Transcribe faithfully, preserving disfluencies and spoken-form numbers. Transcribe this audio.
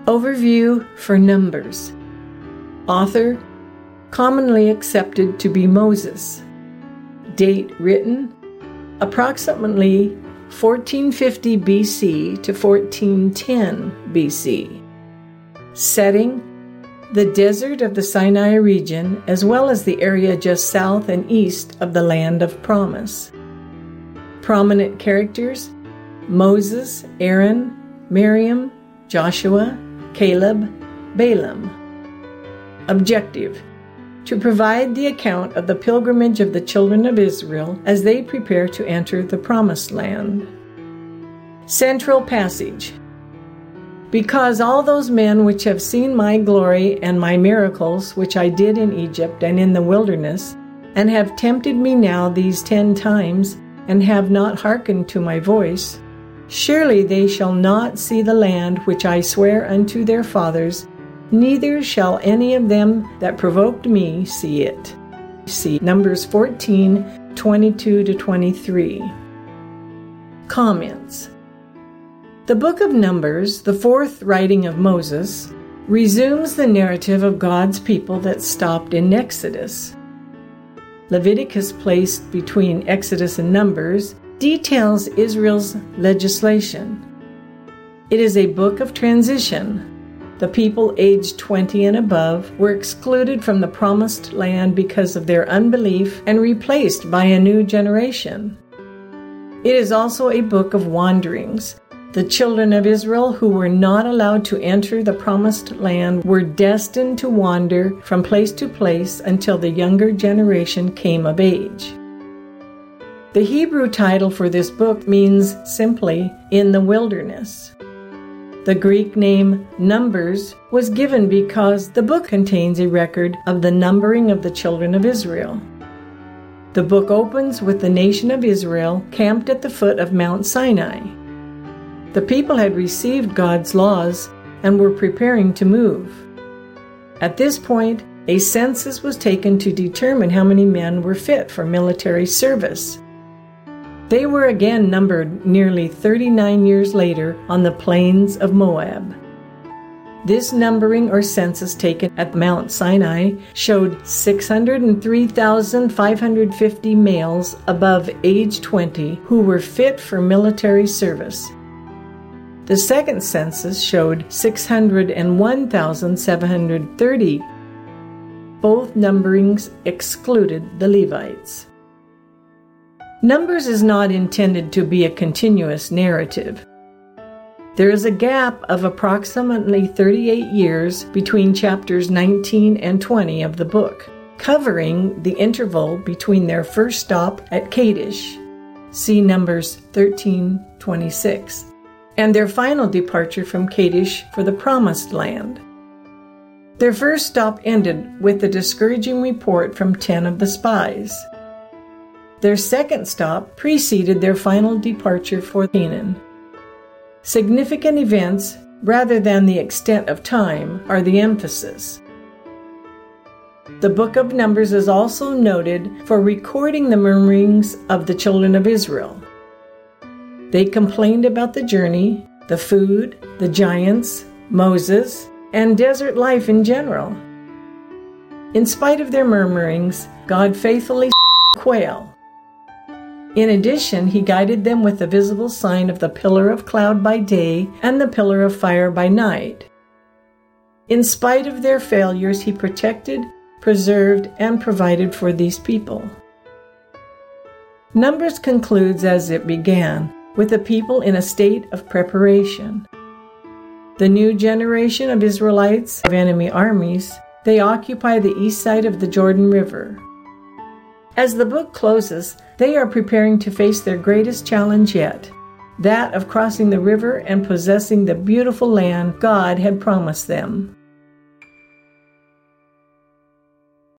Overview for Numbers. Author, commonly accepted to be Moses. Date written, approximately fourteen fifty B C to fourteen ten B C. Setting, the desert of the Sinai region, as well as the area just south and east of the land of promise. Prominent characters, Moses, Aaron, Miriam, Joshua, Caleb, Balaam. Objective, to provide the account of the pilgrimage of the children of Israel as they prepare to enter the Promised Land. Central passage. Because all those men which have seen my glory and my miracles which I did in Egypt and in the wilderness, and have tempted me now these ten times, and have not hearkened to my voice, surely they shall not see the land which I swear unto their fathers, neither shall any of them that provoked me see it. See Numbers fourteen, twenty-two to twenty-three. Comments. The book of Numbers, the fourth writing of Moses, resumes the narrative of God's people that stopped in Exodus. Leviticus, placed between Exodus and Numbers, details Israel's legislation. It is a book of transition. The people aged twenty and above were excluded from the promised land because of their unbelief and replaced by a new generation. It is also a book of wanderings. The children of Israel who were not allowed to enter the promised land were destined to wander from place to place until the younger generation came of age. The Hebrew title for this book means simply, in the wilderness. The Greek name Numbers was given because the book contains a record of the numbering of the children of Israel. The book opens with the nation of Israel camped at the foot of Mount Sinai. The people had received God's laws and were preparing to move. At this point, a census was taken to determine how many men were fit for military service. They were again numbered nearly thirty-nine years later on the plains of Moab. This numbering or census taken at Mount Sinai showed six hundred three thousand five hundred fifty males above age twenty who were fit for military service. The second census showed six hundred one thousand seven hundred thirty. Both numberings excluded the Levites. Numbers is not intended to be a continuous narrative. There is a gap of approximately thirty-eight years between chapters nineteen and twenty of the book, covering the interval between their first stop at Kadesh, see Numbers thirteen twenty-six, and their final departure from Kadesh for the Promised Land. Their first stop ended with the discouraging report from ten of the spies. Their second stop preceded their final departure for Canaan. Significant events, rather than the extent of time, are the emphasis. The book of Numbers is also noted for recording the murmurings of the children of Israel. They complained about the journey, the food, the giants, Moses, and desert life in general. In spite of their murmurings, God faithfully quail. In addition, he guided them with the visible sign of the pillar of cloud by day and the pillar of fire by night. In spite of their failures, he protected, preserved, and provided for these people. Numbers concludes as it began, with the people in a state of preparation. The new generation of Israelites of enemy armies, they occupy the east side of the Jordan River. As the book closes, they are preparing to face their greatest challenge yet, that of crossing the river and possessing the beautiful land God had promised them.